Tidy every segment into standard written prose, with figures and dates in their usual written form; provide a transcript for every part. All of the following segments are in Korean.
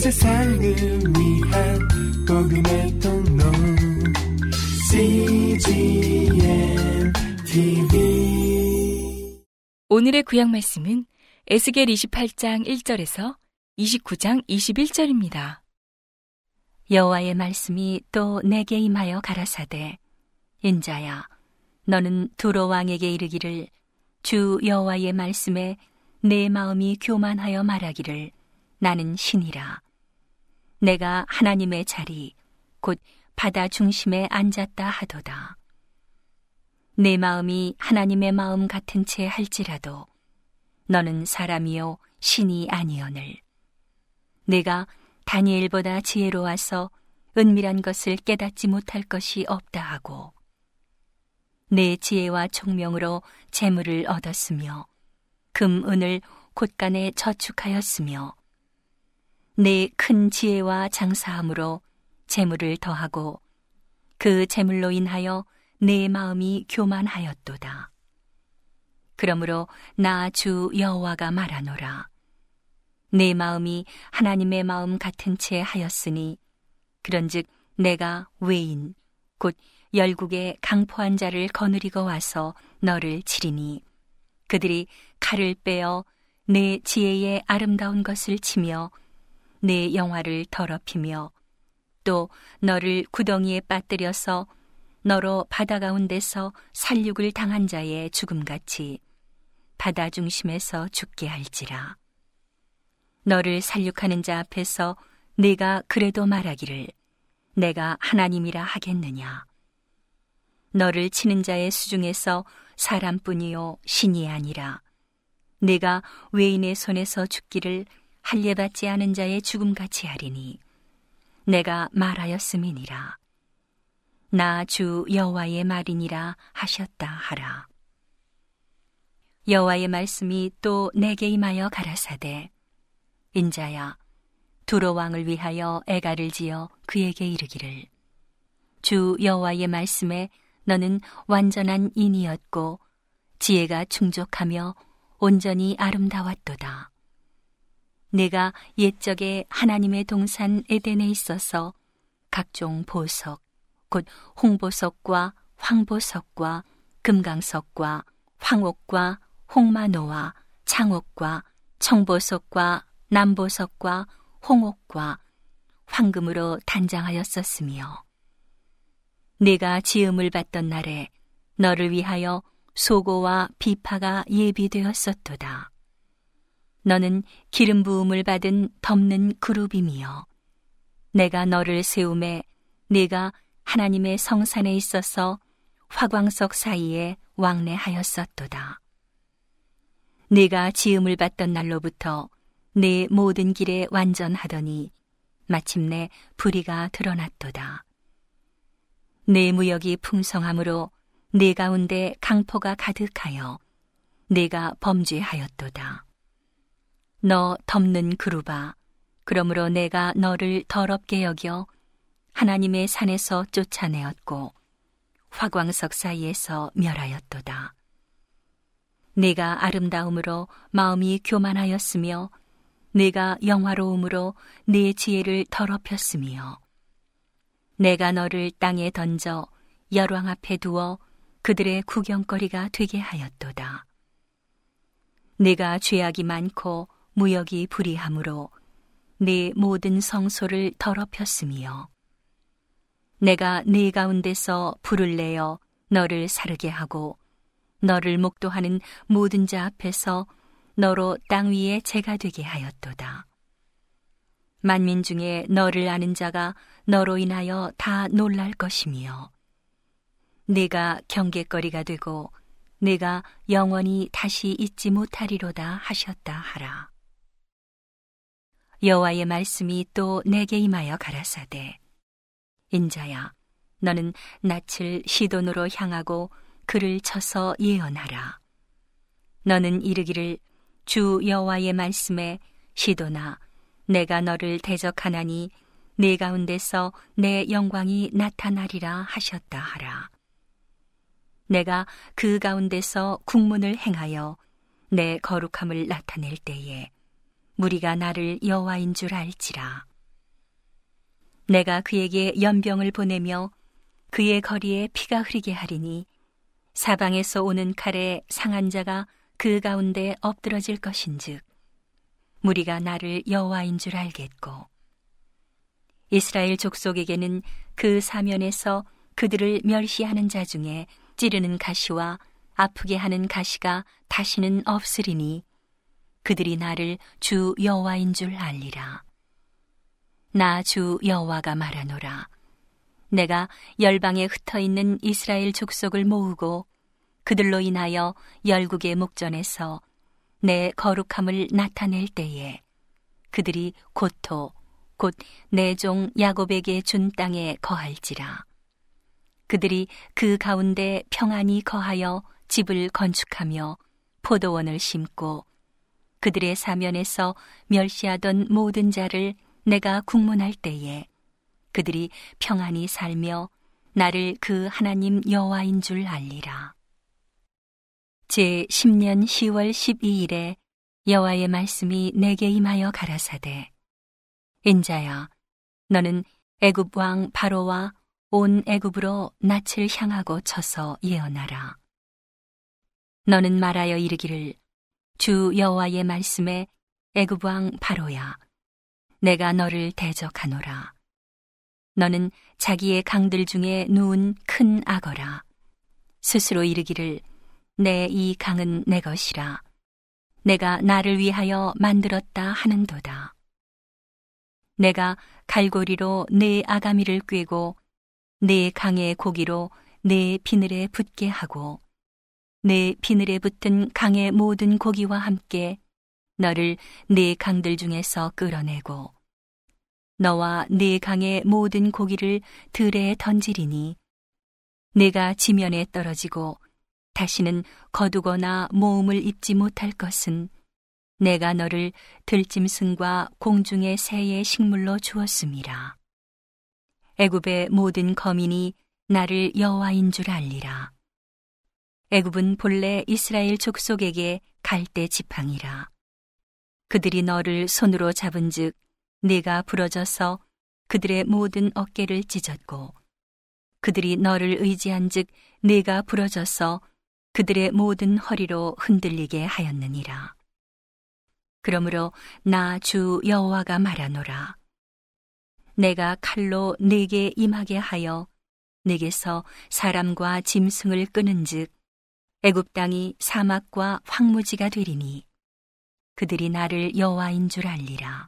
세상을 위한 복음의 통로 CGM TV. 오늘의 구약 말씀은 에스겔 28장 1절에서 29장 21절입니다. 여호와의 말씀이 또 내게 임하여 가라사대, 인자야, 너는 두로 왕에게 이르기를, 주 여호와의 말씀에 내 마음이 교만하여 말하기를, 나는 신이라. 내가 하나님의 자리, 곧 바다 중심에 앉았다 하도다. 내 마음이 하나님의 마음 같은 채 할지라도 너는 사람이요 신이 아니오늘. 내가 다니엘보다 지혜로워서 은밀한 것을 깨닫지 못할 것이 없다 하고, 내 지혜와 총명으로 재물을 얻었으며 금, 은을 곳간에 저축하였으며, 내 큰 지혜와 장사함으로 재물을 더하고 그 재물로 인하여 내 마음이 교만하였도다. 그러므로 나 주 여호와가 말하노라. 내 마음이 하나님의 마음 같은 채 하였으니, 그런즉 내가 외인 곧 열국의 강포한 자를 거느리고 와서 너를 치리니, 그들이 칼을 빼어 내 지혜의 아름다운 것을 치며 내 영화를 더럽히며 또 너를 구덩이에 빠뜨려서 너로 바다 가운데서 살육을 당한 자의 죽음같이 바다 중심에서 죽게 할지라. 너를 살육하는 자 앞에서 네가 그래도 말하기를, 내가 하나님이라 하겠느냐. 너를 치는 자의 수중에서 사람뿐이요 신이 아니라 네가 외인의 손에서 죽기를 할례받지 않은 자의 죽음같이 하리니, 내가 말하였음이니라. 나 주 여호와의 말이니라 하셨다 하라. 여호와의 말씀이 또 내게 임하여 가라사대, 인자야, 두로 왕을 위하여 애가를 지어 그에게 이르기를, 주 여호와의 말씀에 너는 완전한 인이었고 지혜가 충족하며 온전히 아름다웠도다. 내가 옛적에 하나님의 동산 에덴에 있어서 각종 보석, 곧 홍보석과 황보석과 금강석과 황옥과 홍마노와 창옥과 청보석과 남보석과 홍옥과 황금으로 단장하였었으며, 내가 지음을 받던 날에 너를 위하여 소고와 비파가 예비되었었도다. 너는 기름 부음을 받은 덮는 그룹이며, 내가 너를 세움에 네가 하나님의 성산에 있어서 화광석 사이에 왕래하였었도다. 네가 지음을 받던 날로부터 내 모든 길에 완전하더니 마침내 불의가 드러났도다. 내 무역이 풍성함으로 내 가운데 강포가 가득하여 네가 범죄하였도다. 너 덮는 그루바, 그러므로 내가 너를 더럽게 여겨 하나님의 산에서 쫓아내었고 화광석 사이에서 멸하였도다. 네가 아름다움으로 마음이 교만하였으며 네가 영화로움으로 네 지혜를 더럽혔으며, 내가 너를 땅에 던져 열왕 앞에 두어 그들의 구경거리가 되게 하였도다. 네가 죄악이 많고 무역이 불의함으로 네 모든 성소를 더럽혔으며, 내가 네 가운데서 불을 내어 너를 사르게 하고 너를 목도하는 모든 자 앞에서 너로 땅 위에 재가 되게 하였도다. 만민 중에 너를 아는 자가 너로 인하여 다 놀랄 것이며, 네가 경계거리가 되고 네가 영원히 다시 잊지 못하리로다 하셨다 하라. 여호와의 말씀이 또 내게 임하여 가라사대, 인자야, 너는 낯을 시돈으로 향하고 그를 쳐서 예언하라. 너는 이르기를, 주 여호와의 말씀에 시돈아, 내가 너를 대적하나니 네 가운데서 내 영광이 나타나리라 하셨다 하라. 내가 그 가운데서 국문을 행하여 내 거룩함을 나타낼 때에 무리가 나를 여호와인 줄 알지라. 내가 그에게 연병을 보내며 그의 거리에 피가 흐르게 하리니 사방에서 오는 칼에 상한 자가 그 가운데 엎드러질 것인즉 무리가 나를 여호와인 줄 알겠고 이스라엘 족속에게는 그 사면에서 그들을 멸시하는 자 중에 찌르는 가시와 아프게 하는 가시가 다시는 없으리니 그들이 나를 주 여호와인 줄 알리라. 나 주 여호와가 말하노라. 내가 열방에 흩어있는 이스라엘 족속을 모으고 그들로 인하여 열국의 목전에서 내 거룩함을 나타낼 때에 그들이 고토 곧 내 종 야곱에게 준 땅에 거할지라. 그들이 그 가운데 평안히 거하여 집을 건축하며 포도원을 심고 그들의 사면에서 멸시하던 모든 자를 내가 국문할 때에 그들이 평안히 살며 나를 그 하나님 여호와인 줄 알리라. 제 10년 10월 12일에 여호와의 말씀이 내게 임하여 가라사대 인자야 너는 애굽 왕 바로와 온 애굽으로 낯을 향하고 쳐서 예언하라. 너는 말하여 이르기를 주 여호와의 말씀에 애굽 왕 바로야 내가 너를 대적하노라. 너는 자기의 강들 중에 누운 큰 악어라. 스스로 이르기를 내 이 강은 내 것이라. 내가 나를 위하여 만들었다 하는도다. 내가 갈고리로 네 아가미를 꿰고 네 강의 고기로 네 비늘에 붙게 하고 네 비늘에 붙은 강의 모든 고기와 함께 너를 네 강들 중에서 끌어내고 너와 네 강의 모든 고기를 들에 던지리니 네가 지면에 떨어지고 다시는 거두거나 모음을 입지 못할 것은 내가 너를 들짐승과 공중의 새의 식물로 주었음이라. 애굽의 모든 거민이 나를 여호와인 줄 알리라. 애굽은 본래 이스라엘 족속에게 갈대 지팡이라. 그들이 너를 손으로 잡은즉 네가 부러져서 그들의 모든 어깨를 찢었고 그들이 너를 의지한즉 네가 부러져서 그들의 모든 허리로 흔들리게 하였느니라. 그러므로 나 주 여호와가 말하노라. 내가 칼로 네게 임하게 하여 네게서 사람과 짐승을 끄는즉 애굽 땅이 사막과 황무지가 되리니 그들이 나를 여호와인 줄 알리라.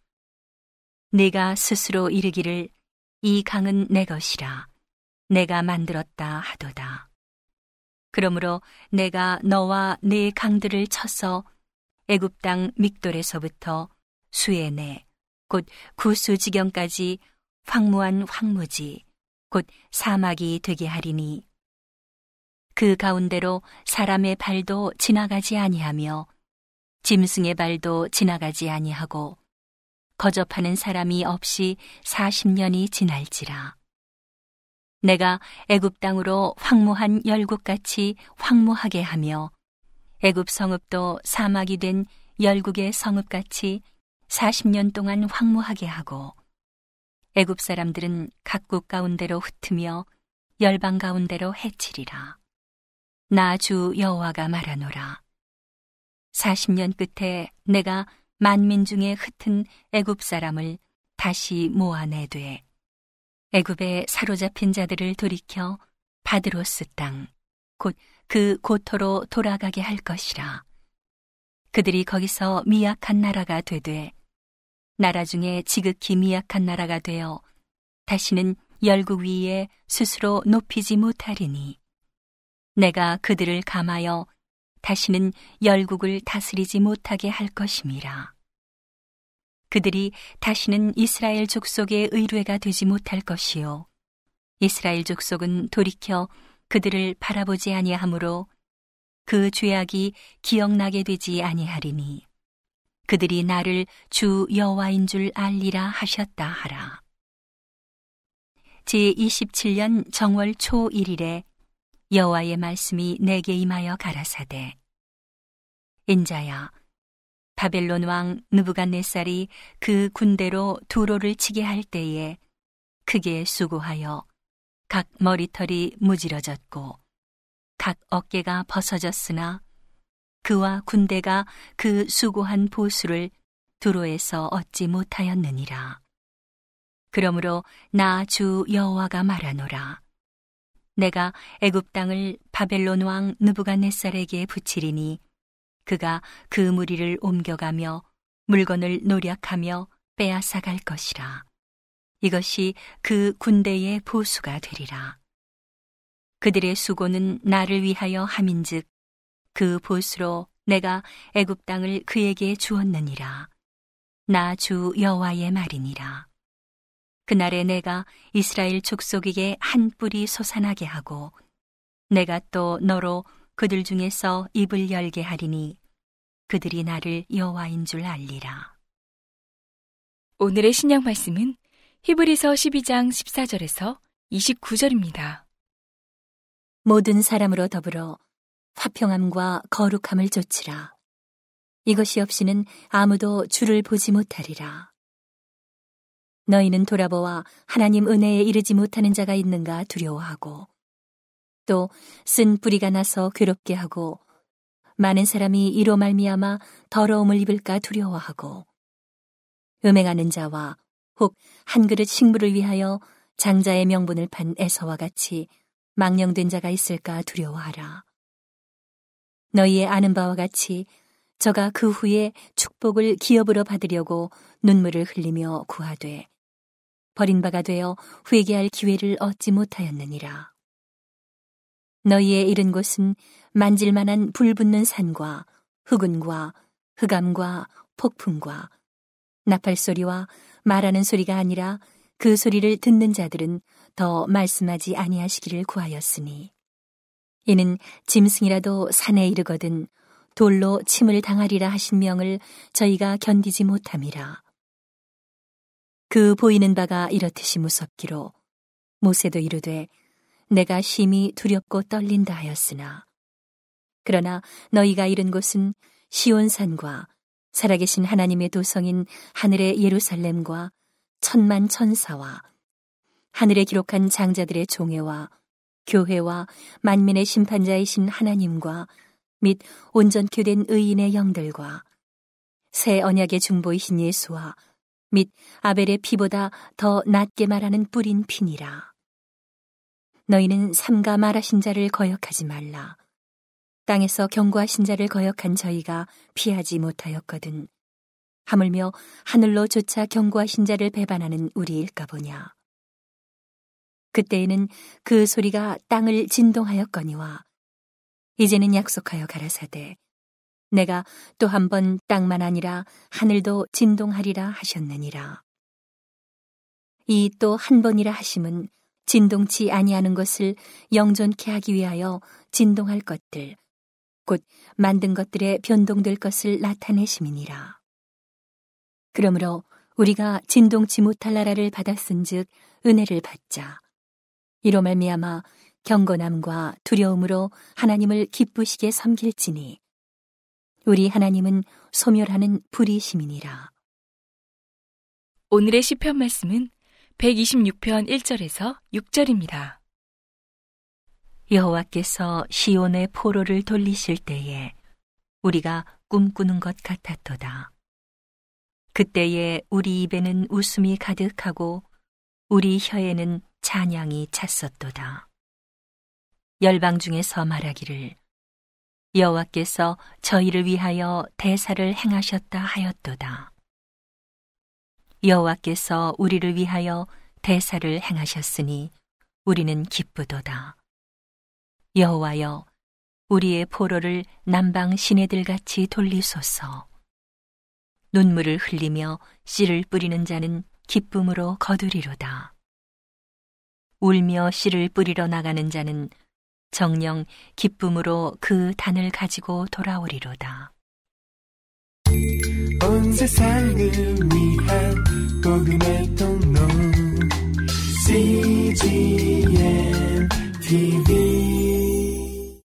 네가 스스로 이르기를 이 강은 내 것이라 내가 만들었다 하도다. 그러므로 내가 너와 네 강들을 쳐서 애굽 땅 믹돌에서부터 수에네 곧 구스 지경까지 황무한 황무지 곧 사막이 되게 하리니 그 가운데로 사람의 발도 지나가지 아니하며 짐승의 발도 지나가지 아니하고 거접하는 사람이 없이 40년이 지날지라. 내가 애굽 땅으로 황무한 열국같이 황무하게 하며 애굽 성읍도 사막이 된 열국의 성읍같이 40년 동안 황무하게 하고 애굽 사람들은 각국 가운데로 흩으며 열방 가운데로 해치리라. 나 주 여호와가 말하노라. 40년 끝에 내가 만민 중에 흩은 애굽 사람을 다시 모아내되 애굽에 사로잡힌 자들을 돌이켜 바드로스 땅 곧 그 고토로 돌아가게 할 것이라. 그들이 거기서 미약한 나라가 되되 나라 중에 지극히 미약한 나라가 되어 다시는 열국 위에 스스로 높이지 못하리니 내가 그들을 감하여 다시는 열국을 다스리지 못하게 할 것임이라. 그들이 다시는 이스라엘 족속의 의뢰가 되지 못할 것이요 이스라엘 족속은 돌이켜 그들을 바라보지 아니하므로 그 죄악이 기억나게 되지 아니하리니 그들이 나를 주 여호와인 줄 알리라 하셨다 하라. 제27년 정월 초 1일에 여호와의 말씀이 내게 임하여 가라사대 인자야 바벨론 왕 느부갓네살이 그 군대로 두로를 치게 할 때에 크게 수고하여 각 머리털이 무지러졌고 각 어깨가 벗어졌으나 그와 군대가 그 수고한 보수를 두로에서 얻지 못하였느니라. 그러므로 나 주 여호와가 말하노라. 내가 애굽 땅을 바벨론 왕 느부갓네살에게 붙이리니 그가 그 무리를 옮겨가며 물건을 노략하며 빼앗아 갈 것이라. 이것이 그 군대의 보수가 되리라. 그들의 수고는 나를 위하여 함인즉 그 보수로 내가 애굽 땅을 그에게 주었느니라. 나 주 여호와의 말이니라. 그날에 내가 이스라엘 족속에게 한 뿔이 솟아나게 하고 내가 또 너로 그들 중에서 입을 열게 하리니 그들이 나를 여호와인 줄 알리라. 오늘의 신약 말씀은 히브리서 12장 14절에서 29절입니다. 모든 사람으로 더불어 화평함과 거룩함을 좇으라. 이것이 없이는 아무도 주를 보지 못하리라. 너희는 돌아보아 하나님 은혜에 이르지 못하는 자가 있는가 두려워하고 또 쓴 뿌리가 나서 괴롭게 하고 많은 사람이 이로 말미암아 더러움을 입을까 두려워하고 음행하는 자와 혹 한 그릇 식물을 위하여 장자의 명분을 판 에서와 같이 망령된 자가 있을까 두려워하라. 너희의 아는 바와 같이 저가 그 후에 축복을 기업으로 받으려고 눈물을 흘리며 구하되 버린 바가 되어 회개할 기회를 얻지 못하였느니라. 너희의 이른 곳은 만질만한 불붙는 산과 흑운과 흑암과 폭풍과 나팔소리와 말하는 소리가 아니라 그 소리를 듣는 자들은 더 말씀하지 아니하시기를 구하였으니 이는 짐승이라도 산에 이르거든 돌로 침을 당하리라 하신 명을 저희가 견디지 못함이라. 그 보이는 바가 이렇듯이 무섭기로 모세도 이르되 내가 심히 두렵고 떨린다 하였으나 그러나 너희가 이른 곳은 시온산과 살아계신 하나님의 도성인 하늘의 예루살렘과 천만 천사와 하늘에 기록한 장자들의 종회와 교회와 만민의 심판자이신 하나님과 및 온전케 된 의인의 영들과 새 언약의 중보이신 예수와 및 아벨의 피보다 더 낫게 말하는 뿌린 피니라. 너희는 삼가 말하신 자를 거역하지 말라. 땅에서 경고하신 자를 거역한 저희가 피하지 못하였거든. 하물며 하늘로 조차 경고하신 자를 배반하는 우리일까 보냐. 그때에는 그 소리가 땅을 진동하였거니와 이제는 약속하여 가라사대 내가 또 한 번 땅만 아니라 하늘도 진동하리라 하셨느니라. 이 또 한 번이라 하심은 진동치 아니하는 것을 영존케 하기 위하여 진동할 것들 곧 만든 것들의 변동될 것을 나타내심이니라. 그러므로 우리가 진동치 못할 나라를 받았은즉 은혜를 받자. 이로 말미암아 경건함과 두려움으로 하나님을 기쁘시게 섬길지니 우리 하나님은 소멸하는 불이심이니라. 오늘의 시편 말씀은 126편 1절에서 6절입니다. 여호와께서 시온의 포로를 돌리실 때에 우리가 꿈꾸는 것 같았도다. 그때에 우리 입에는 웃음이 가득하고 우리 혀에는 찬양이 찼었도다. 열방 중에서 말하기를 여호와께서 저희를 위하여 대사를 행하셨다 하였도다. 여호와께서 우리를 위하여 대사를 행하셨으니 우리는 기쁘도다. 여호와여, 우리의 포로를 남방 시내들같이 돌리소서. 눈물을 흘리며 씨를 뿌리는 자는 기쁨으로 거두리로다. 울며 씨를 뿌리러 나가는 자는 정녕 기쁨으로 그 단을 가지고 돌아오리로다. 온 세상을 위한 복음의 통로 CGM TV